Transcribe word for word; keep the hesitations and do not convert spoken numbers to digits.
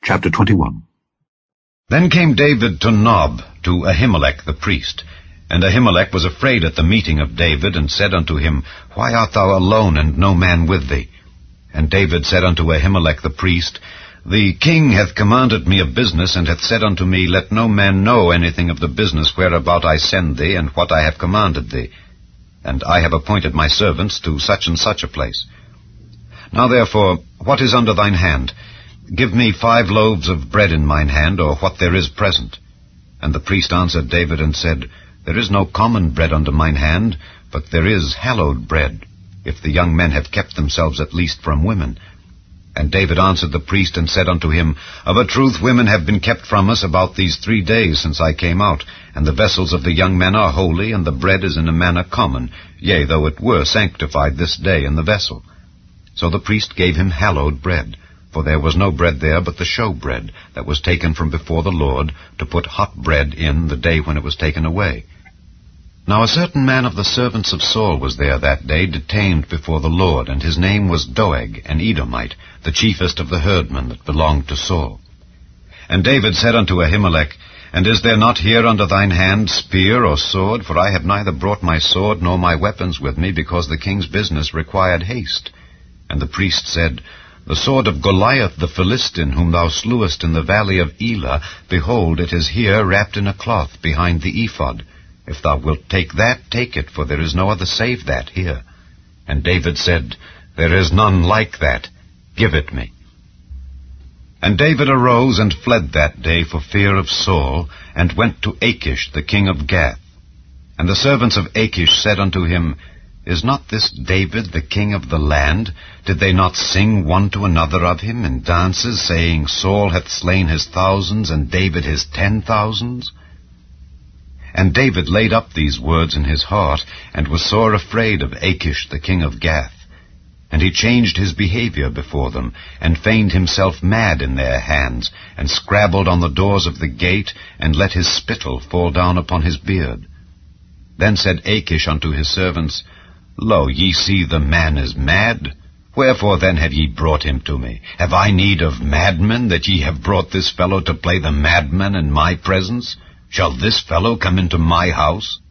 Chapter twenty-one. Then came David to Nob, to Ahimelech the priest. And Ahimelech was afraid at the meeting of David, and said unto him, Why art thou alone, and no man with thee? And David said unto Ahimelech the priest, The king hath commanded me a business, and hath said unto me, Let no man know anything of the business whereabout I send thee, and what I have commanded thee. And I have appointed my servants to such and such a place. Now therefore, what is under thine hand? Give me five loaves of bread in mine hand, or what there is present. And the priest answered David, and said, There is no common bread under mine hand, but there is hallowed bread, if the young men have kept themselves at least from women. And David answered the priest, and said unto him, Of a truth women have been kept from us about these three days since I came out, and the vessels of the young men are holy, and the bread is in a manner common, yea, though it were sanctified this day in the vessel. So the priest gave him hallowed bread, for there was no bread there but the show bread, that was taken from before the Lord, to put hot bread in the day when it was taken away. Now a certain man of the servants of Saul was there that day, detained before the Lord, and his name was Doeg, an Edomite, the chiefest of the herdmen that belonged to Saul. And David said unto Ahimelech, And is there not here under thine hand spear or sword? For I have neither brought my sword nor my weapons with me, because the king's business required haste. And the priest said, The sword of Goliath the Philistine, whom thou slewest in the valley of Elah, behold, it is here wrapped in a cloth behind the ephod. If thou wilt take that, take it, for there is no other save that here. And David said, There is none like that. Give it me. And David arose and fled that day for fear of Saul, and went to Achish the king of Gath. And the servants of Achish said unto him, Is not this David the king of the land? Did they not sing one to another of him in dances, saying, Saul hath slain his thousands, and David his ten thousands? And David laid up these words in his heart, and was sore afraid of Achish the king of Gath. And he changed his behavior before them, and feigned himself mad in their hands, and scrabbled on the doors of the gate, and let his spittle fall down upon his beard. Then said Achish unto his servants, Lo, ye see the man is mad. Wherefore then have ye brought him to me? Have I need of madmen, that ye have brought this fellow to play the madman in my presence? Shall this fellow come into my house?